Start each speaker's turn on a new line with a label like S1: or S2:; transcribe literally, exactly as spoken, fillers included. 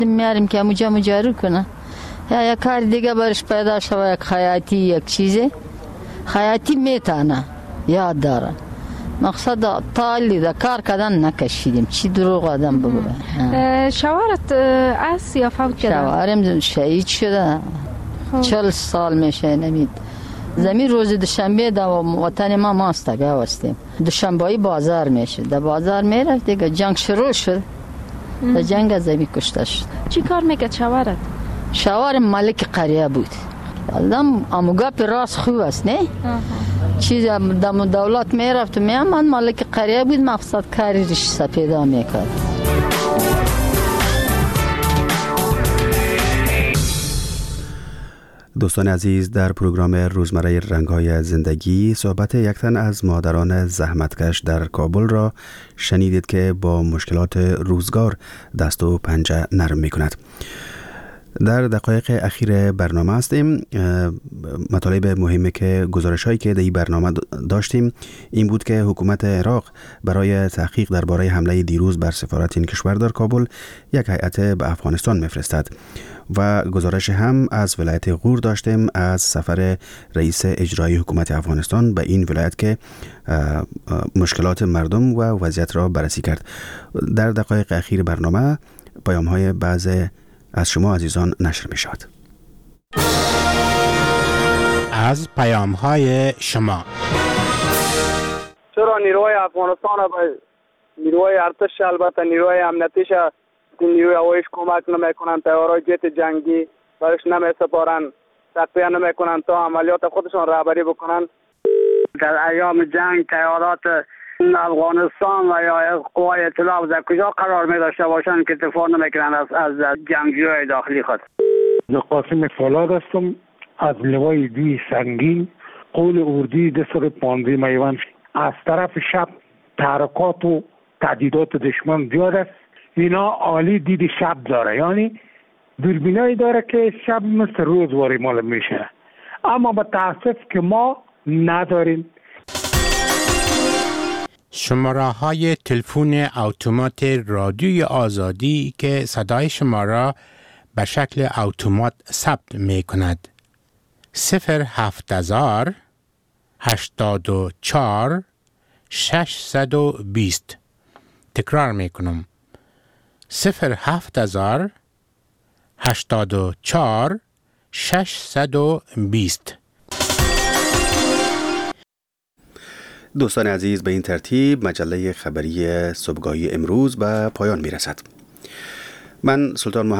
S1: گفتیم میاریم که مجا مجارو کنه یا یک کار دیگه برش پیدا شوه، یک خیاطی یک چیزی خیاطی میتونه یاد داره. مقصد تالی دا کار کردن نکشیدیم، چی دروغ آدم بگوه.
S2: شوهرت از یا فوت کرده؟
S1: شوهرم شهید شده، چل سال میشه. نمید زمین روز دوشنبه دا وطن ما ماستگه وستیم، دوشنبهی بازار میشه، در بازار میرفت دیگه جنگ شروع شد، در جنگ زمین کشته شد.
S2: چی کار میکرد شوهرت؟
S1: شوهرم مالک قریه بود. آدم اموگا پی راست خوب است نه؟ چیز دم دولت میرفت و میامد، مالک قریه بود، مقصد کاری ریش سپیدا میکرد.
S3: دوستان عزیز، در پروگرام روزمره رنگ‌های زندگی صحبت یک تن از مادران زحمتکش در کابل را شنیدید که با مشکلات روزگار دست و پنجه نرم می‌کند. در دقایق اخیر برنامه هستیم. مطالب مهمی که گزارش هایی که در این برنامه داشتیم این بود که حکومت عراق برای تحقیق درباره حمله دیروز بر سفارت این کشور در کابل یک هیئت به افغانستان میفرستد و گزارش هم از ولایت غور داشتیم از سفر رئیس اجرایی حکومت افغانستان به این ولایت که مشکلات مردم و وضعیت را بررسی کرد. در دقایق اخیر برنامه پیام های بعض از شما عزیزان نشر می شود.
S4: از پیام های شما.
S5: چرا نیروهای افغانستان و نیروهای ارتش، البته نیروهای امنیتیش، نیروی هواییش کمک نمیکنن، طیارهای جت جنگی برش نمیسپارن، تقویه نمیکنن تا عملیات خودشان رهبری بکنن. در ایام جنگ طیارات افغانستان و یا قوای اطلاع در کجا قرار می داشته باشند که دفاع نمیکنند از از جنگجوی داخلی خود.
S6: قاسم فولاد هستم از لوای دوی سنگین قول اردی دسر پانزی میوان. از طرف شب تحرکات و تهدیدات دشمن زیاد است. اینا عالی دید شب داره، یعنی دوربینایی داره که شب مثل روز واری معلوم میشه، اما به تاسف که ما نداریم.
S4: شماره های تلفن اتومات رادیوی آزادی که صدای شما را به شکل اتومات ثبت می کند: صفر هفت هزار هشتاد و چهار ششصد و بیست. تکرار می کنم: صفر هفت هزار هشتاد و چهار ششصد و بیست.
S3: دوستان عزیز، به این ترتیب مجله خبری صبحگاهی امروز به پایان می رسد. من سلطان محمد